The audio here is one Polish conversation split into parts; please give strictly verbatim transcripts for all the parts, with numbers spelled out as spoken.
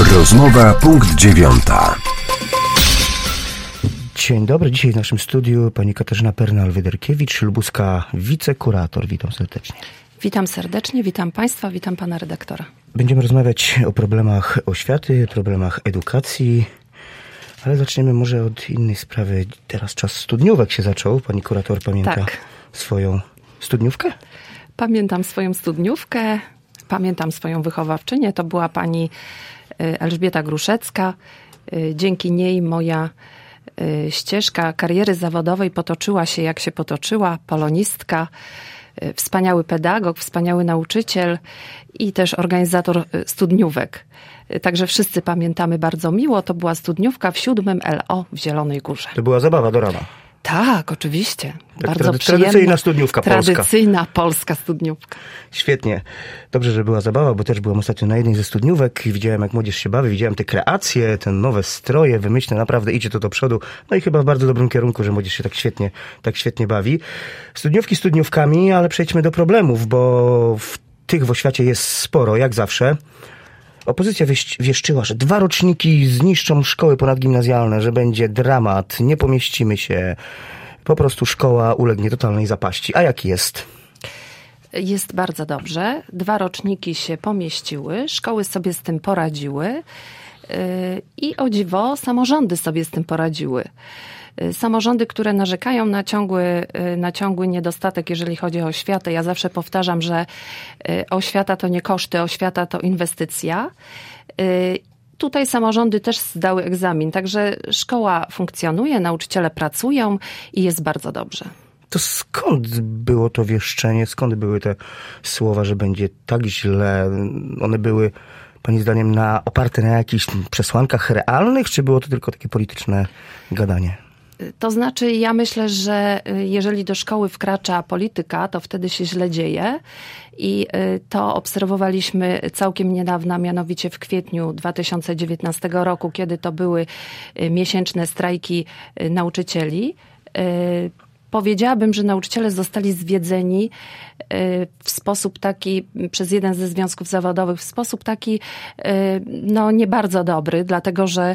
Rozmowa punkt dziewiąta. Dzień dobry. Dzisiaj w naszym studiu pani Katarzyna Pernal-Wyderkiewicz, lubuska wicekurator. Witam serdecznie. Witam serdecznie, witam Państwa, witam Pana redaktora. Będziemy rozmawiać o problemach oświaty, problemach edukacji, ale zaczniemy może od innej sprawy. Teraz czas studniówek się zaczął. Pani kurator pamięta tak. swoją studniówkę? Pamiętam swoją studniówkę, pamiętam swoją wychowawczynię. To była pani Elżbieta Gruszecka. Dzięki niej moja ścieżka kariery zawodowej potoczyła się jak się potoczyła. Polonistka, wspaniały pedagog, wspaniały nauczyciel i też organizator studniówek. Także wszyscy pamiętamy bardzo miło. To była studniówka w siódmym L O w Zielonej Górze. To była zabawa do rana. Tak, oczywiście. Tak, bardzo trady- przyjemna. Tradycyjna studniówka polska. Tradycyjna polska studniówka. Świetnie. Dobrze, że była zabawa, bo też byłem ostatnio na jednej ze studniówek i widziałem, jak młodzież się bawi, widziałem te kreacje, te nowe stroje, wymyślne, naprawdę idzie to do przodu. No i chyba w bardzo dobrym kierunku, że młodzież się tak świetnie, tak świetnie bawi. Studniówki studniówkami, ale przejdźmy do problemów, bo w tych w oświacie jest sporo, jak zawsze. Opozycja wieszczyła, że dwa roczniki zniszczą szkoły ponadgimnazjalne, że będzie dramat, nie pomieścimy się. Po prostu szkoła ulegnie totalnej zapaści. A jak jest? Jest bardzo dobrze. Dwa roczniki się pomieściły, szkoły sobie z tym poradziły yy, i o dziwo samorządy sobie z tym poradziły. Samorządy, które narzekają na ciągły, na ciągły niedostatek, jeżeli chodzi o oświatę. Ja zawsze powtarzam, że oświata to nie koszty, oświata to inwestycja. Tutaj samorządy też zdały egzamin, także szkoła funkcjonuje, nauczyciele pracują i jest bardzo dobrze. To skąd było to wieszczenie? Skąd były te słowa, że będzie tak źle? One były, pani zdaniem, na, oparte na jakichś przesłankach realnych, czy było to tylko takie polityczne gadanie? To znaczy, ja myślę, że jeżeli do szkoły wkracza polityka, to wtedy się źle dzieje i to obserwowaliśmy całkiem niedawno, mianowicie w kwietniu dwa tysiące dziewiętnastego roku, kiedy to były miesięczne strajki nauczycieli. Powiedziałabym, że nauczyciele zostali zwiedzeni w sposób taki, przez jeden ze związków zawodowych, w sposób taki, no nie bardzo dobry, dlatego że,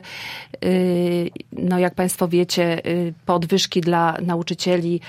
no jak Państwo wiecie, podwyżki dla nauczycieli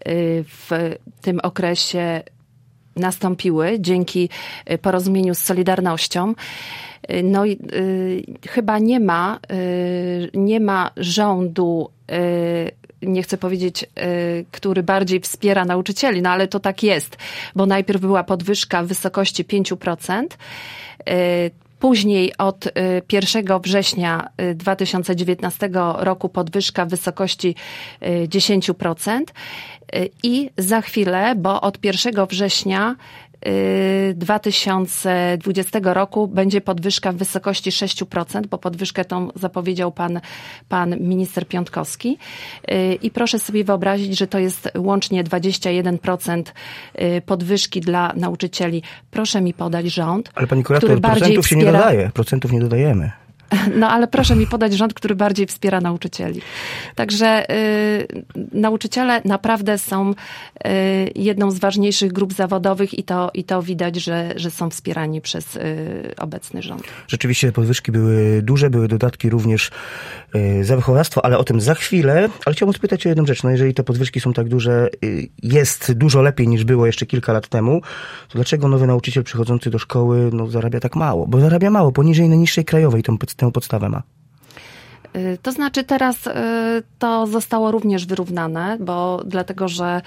w tym okresie nastąpiły dzięki porozumieniu z Solidarnością. No i y, chyba nie ma, y, nie ma rządu, y, nie chcę powiedzieć, y, który bardziej wspiera nauczycieli, no ale to tak jest, bo najpierw była podwyżka w wysokości pięć procent, y, później od pierwszego września dwa tysiące dziewiętnastego roku podwyżka w wysokości dziesięć procent i za chwilę, bo od pierwszego września dwa tysiące dwudziestego roku będzie podwyżka w wysokości sześć procent, bo podwyżkę tą zapowiedział pan, pan minister Piontkowski. I proszę sobie wyobrazić, że to jest łącznie dwadzieścia jeden procent podwyżki dla nauczycieli. Proszę mi podać rząd, ale pani kurator, który bardziej procentów wspiera... się nie dodaje, procentów nie dodajemy. No ale proszę mi podać rząd, który bardziej wspiera nauczycieli. Także y, nauczyciele naprawdę są y, jedną z ważniejszych grup zawodowych i to, i to widać, że, że są wspierani przez y, obecny rząd. Rzeczywiście podwyżki były duże, były dodatki również y, za wychowawstwo, ale o tym za chwilę. Ale chciałbym spytać o jedną rzecz. No jeżeli te podwyżki są tak duże, y, jest dużo lepiej niż było jeszcze kilka lat temu, to dlaczego nowy nauczyciel przychodzący do szkoły no, zarabia tak mało? Bo zarabia mało, poniżej najniższej krajowej tą tę podstawę ma. To znaczy teraz to zostało również wyrównane, bo dlatego, że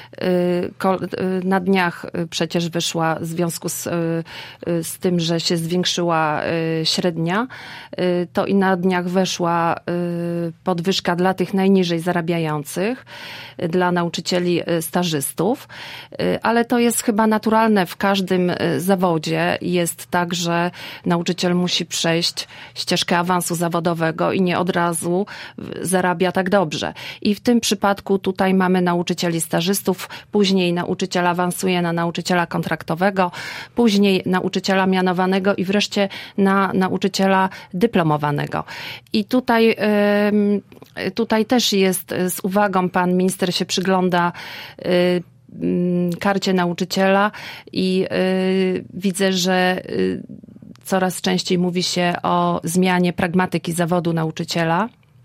na dniach przecież wyszła w związku z, z tym, że się zwiększyła średnia, to i na dniach weszła podwyżka dla tych najniżej zarabiających, dla nauczycieli stażystów, ale to jest chyba naturalne w każdym zawodzie. Jest tak, że nauczyciel musi przejść ścieżkę awansu zawodowego i nie od razu zarabia tak dobrze. I w tym przypadku tutaj mamy nauczycieli stażystów, później nauczyciel awansuje na nauczyciela kontraktowego, później nauczyciela mianowanego i wreszcie na nauczyciela dyplomowanego. I tutaj, tutaj też jest z uwagą, pan minister się przygląda karcie nauczyciela i widzę, że coraz częściej mówi się o zmianie pragmatyki zawodu nauczyciela.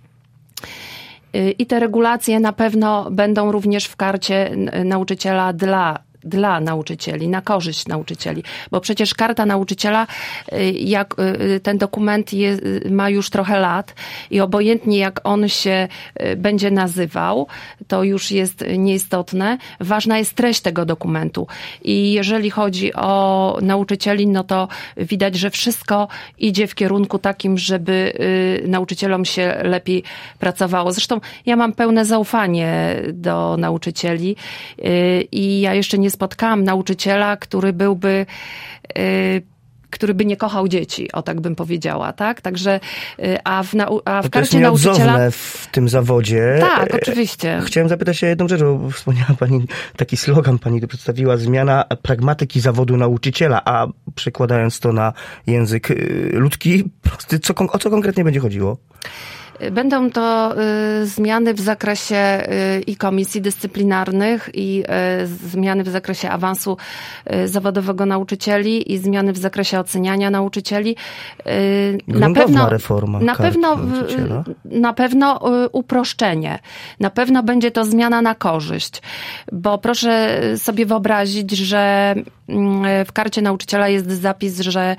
I te regulacje na pewno będą również w karcie nauczyciela dla dla nauczycieli, na korzyść nauczycieli. Bo przecież karta nauczyciela, jak ten dokument je, ma już trochę lat i obojętnie jak on się będzie nazywał, to już jest nieistotne. Ważna jest treść tego dokumentu. I jeżeli chodzi o nauczycieli, no to widać, że wszystko idzie w kierunku takim, żeby nauczycielom się lepiej pracowało. Zresztą ja mam pełne zaufanie do nauczycieli i ja jeszcze nie spotkałam nauczyciela, który byłby, yy, który by nie kochał dzieci, o tak bym powiedziała, tak? Także, yy, a w, nau- a w karcie nauczyciela... w tym zawodzie. Tak, oczywiście. Chciałem zapytać się jedną rzecz, bo wspomniała pani, taki slogan pani tu przedstawiła, zmiana pragmatyki zawodu nauczyciela, a przekładając to na język ludzki, prosty, co, o co konkretnie będzie chodziło? Będą to y, zmiany w zakresie y, i komisji dyscyplinarnych, i y, zmiany w zakresie awansu y, zawodowego nauczycieli, i zmiany w zakresie oceniania nauczycieli. Y, na pewno reforma na pewno, y, na pewno y, uproszczenie. Na pewno będzie to zmiana na korzyść. Bo proszę sobie wyobrazić, że y, w karcie nauczyciela jest zapis, że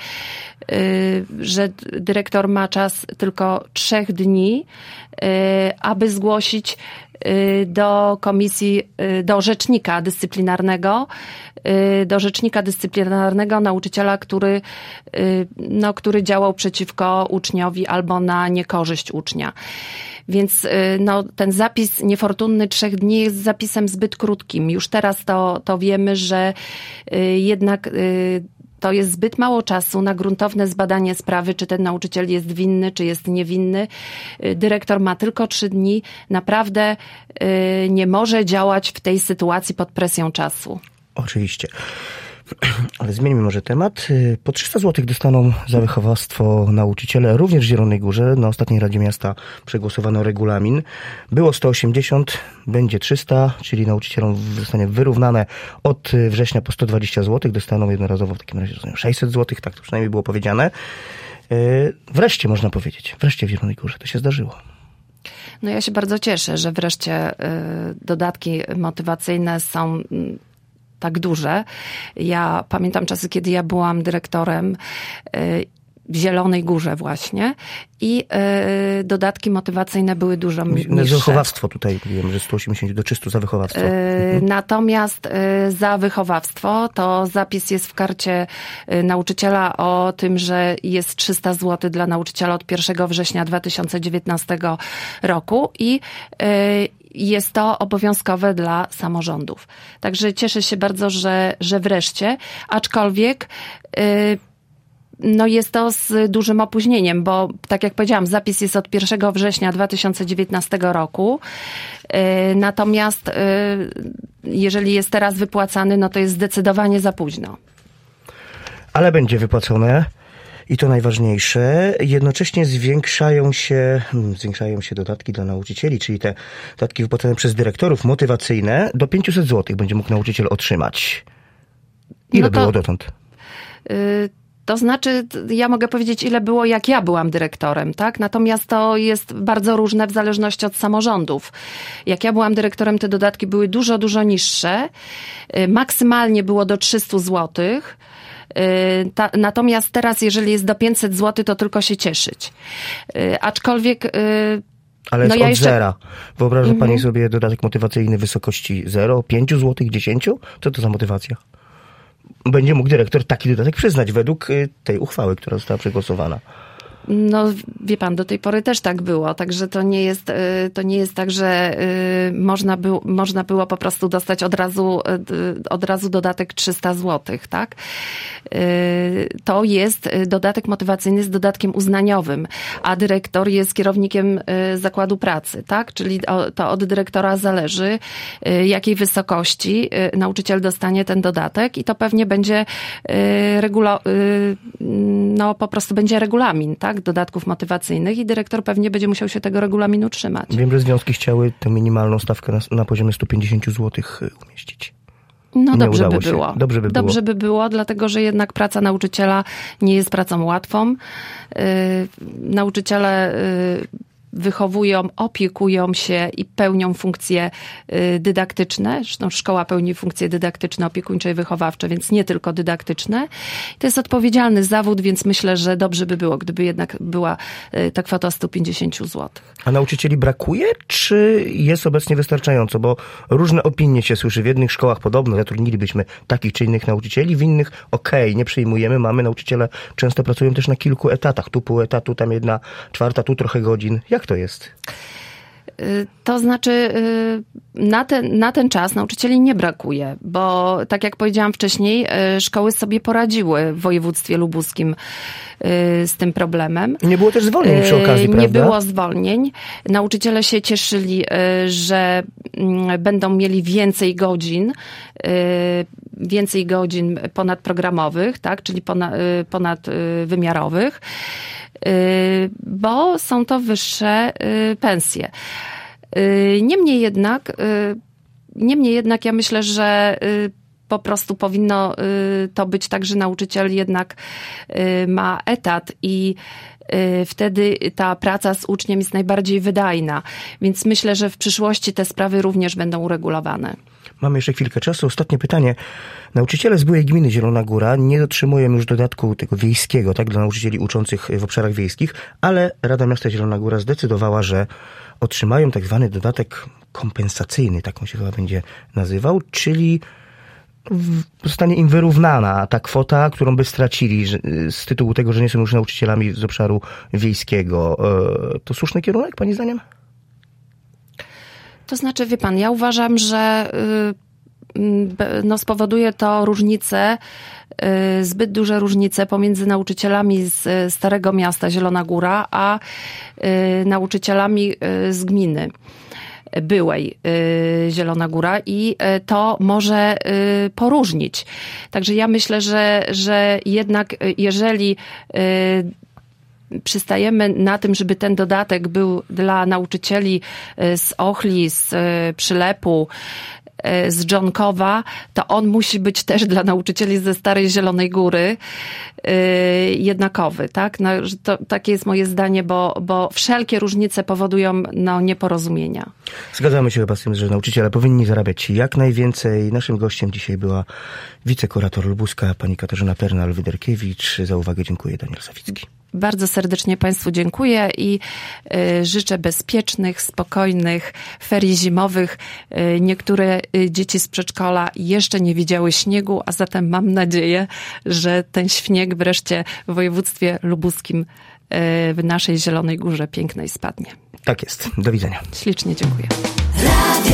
że dyrektor ma czas tylko trzech dni, aby zgłosić do komisji, do rzecznika dyscyplinarnego, do rzecznika dyscyplinarnego nauczyciela, który, no, który działał przeciwko uczniowi albo na niekorzyść ucznia. Więc no, ten zapis niefortunny trzech dni jest zapisem zbyt krótkim. Już teraz to, to wiemy, że jednak to jest zbyt mało czasu na gruntowne zbadanie sprawy, czy ten nauczyciel jest winny, czy jest niewinny. Dyrektor ma tylko trzy dni. Naprawdę nie może działać w tej sytuacji pod presją czasu. Oczywiście. Ale zmieńmy może temat. Po trzysta złotych dostaną za wychowawstwo nauczyciele, również w Zielonej Górze. Na ostatniej Radzie Miasta przegłosowano regulamin. Było sto osiemdziesiąt, będzie trzysta, czyli nauczycielom zostanie wyrównane od września po sto dwadzieścia złotych. Dostaną jednorazowo w takim razie sześćset złotych, tak to przynajmniej było powiedziane. Wreszcie można powiedzieć, wreszcie w Zielonej Górze to się zdarzyło. No ja się bardzo cieszę, że wreszcie dodatki motywacyjne są tak duże. Ja pamiętam czasy, kiedy ja byłam dyrektorem w Zielonej Górze właśnie i y, dodatki motywacyjne były dużo niższe. Za wychowawstwo tutaj wiem, że sto osiemdziesiąt do trzystu za wychowawstwo. Y, mhm. Natomiast y, za wychowawstwo to zapis jest w karcie y, nauczyciela o tym, że jest trzysta złotych dla nauczyciela od pierwszego września dwa tysiące dziewiętnastego roku i y, jest to obowiązkowe dla samorządów. Także cieszę się bardzo, że, że wreszcie, aczkolwiek y, no jest to z dużym opóźnieniem, bo tak jak powiedziałam, zapis jest od pierwszego września dwa tysiące dziewiętnastego roku. Natomiast jeżeli jest teraz wypłacany, no to jest zdecydowanie za późno. Ale będzie wypłacone. I to najważniejsze. Jednocześnie zwiększają się, zwiększają się dodatki dla nauczycieli, czyli te dodatki wypłacane przez dyrektorów motywacyjne do pięćset złotych będzie mógł nauczyciel otrzymać. Ile no to, było dotąd? Y- To znaczy, ja mogę powiedzieć, ile było, jak ja byłam dyrektorem, tak? Natomiast to jest bardzo różne w zależności od samorządów. Jak ja byłam dyrektorem, te dodatki były dużo, dużo niższe. Maksymalnie było do trzysta złotych. Ta, natomiast teraz, jeżeli jest do pięćset złotych, to tylko się cieszyć. Aczkolwiek... Ale jest no ja od jeszcze... zera. Wyobraża mhm. pani sobie dodatek motywacyjny w wysokości zero, pięć złotych, dziesięć? Co to za motywacja? Będzie mógł dyrektor taki dodatek przyznać według tej uchwały, która została przegłosowana. No, wie pan, do tej pory też tak było, także to nie jest, to nie jest tak, że można, by, można było po prostu dostać od razu, od razu dodatek trzysta złotych, tak? To jest dodatek motywacyjny z dodatkiem uznaniowym, a dyrektor jest kierownikiem zakładu pracy, tak? Czyli to od dyrektora zależy, jakiej wysokości nauczyciel dostanie ten dodatek i to pewnie będzie regula, no po prostu będzie regulamin, tak? Dodatków motywacyjnych i dyrektor pewnie będzie musiał się tego regulaminu trzymać. Wiem, że związki chciały tę minimalną stawkę na, na poziomie sto pięćdziesiąt złotych umieścić. No nie dobrze udało by się. było. Dobrze by było. Dobrze by było, dlatego że jednak praca nauczyciela nie jest pracą łatwą. Yy, nauczyciele yy, wychowują, opiekują się i pełnią funkcje dydaktyczne. Zresztą szkoła pełni funkcje dydaktyczne, opiekuńcze i wychowawcze, więc nie tylko dydaktyczne. To jest odpowiedzialny zawód, więc myślę, że dobrze by było, gdyby jednak była ta kwota sto pięćdziesiąt złotych. A nauczycieli brakuje, czy jest obecnie wystarczająco? Bo różne opinie się słyszy. W jednych szkołach podobno zatrudnilibyśmy takich czy innych nauczycieli, w innych okej, okay, nie przyjmujemy, mamy. Nauczyciele często pracują też na kilku etatach. Tu pół etatu, tam jedna czwarta, tu trochę godzin. Jak to jest? To znaczy na ten, na ten czas nauczycieli nie brakuje, bo tak jak powiedziałam wcześniej, szkoły sobie poradziły w województwie lubuskim z tym problemem. Nie było też zwolnień przy okazji, prawda? Nie było zwolnień. Nauczyciele się cieszyli, że będą mieli więcej godzin, więcej godzin ponadprogramowych, tak, czyli ponadwymiarowych, bo są to wyższe pensje. Niemniej jednak, niemniej jednak ja myślę, że po prostu powinno to być tak, że nauczyciel jednak ma etat i wtedy ta praca z uczniem jest najbardziej wydajna. Więc myślę, że w przyszłości te sprawy również będą uregulowane. Mamy jeszcze chwilkę czasu. Ostatnie pytanie. Nauczyciele z byłej gminy Zielona Góra nie otrzymują już dodatku tego wiejskiego, tak, dla nauczycieli uczących w obszarach wiejskich, ale Rada Miasta Zielona Góra zdecydowała, że otrzymają tak zwany dodatek kompensacyjny, tak on się chyba będzie nazywał, czyli zostanie im wyrównana ta kwota, którą by stracili z tytułu tego, że nie są już nauczycielami z obszaru wiejskiego. To słuszny kierunek, pani zdaniem? To znaczy, wie pan, ja uważam, że no, spowoduje to różnice, zbyt duże różnice pomiędzy nauczycielami z Starego Miasta Zielona Góra, a nauczycielami z gminy byłej Zielona Góra i to może poróżnić. Także ja myślę, że, że jednak jeżeli przystajemy na tym, żeby ten dodatek był dla nauczycieli z Ochli, z Przylepu, z Dżonkowa, to on musi być też dla nauczycieli ze Starej Zielonej Góry jednakowy, tak? No, to, takie jest moje zdanie, bo, bo wszelkie różnice powodują no, nieporozumienia. Zgadzamy się chyba z tym, że nauczyciele powinni zarabiać jak najwięcej. Naszym gościem dzisiaj była wicekurator lubuska, pani Katarzyna Pernal-Wyderkiewicz. Za uwagę dziękuję, Daniel Sawicki. Bardzo serdecznie Państwu dziękuję i y, życzę bezpiecznych, spokojnych ferii zimowych. Y, niektóre y, dzieci z przedszkola jeszcze nie widziały śniegu, a zatem mam nadzieję, że ten śnieg wreszcie w województwie lubuskim, y, w naszej Zielonej Górze pięknej spadnie. Tak jest. Do widzenia. Ślicznie dziękuję.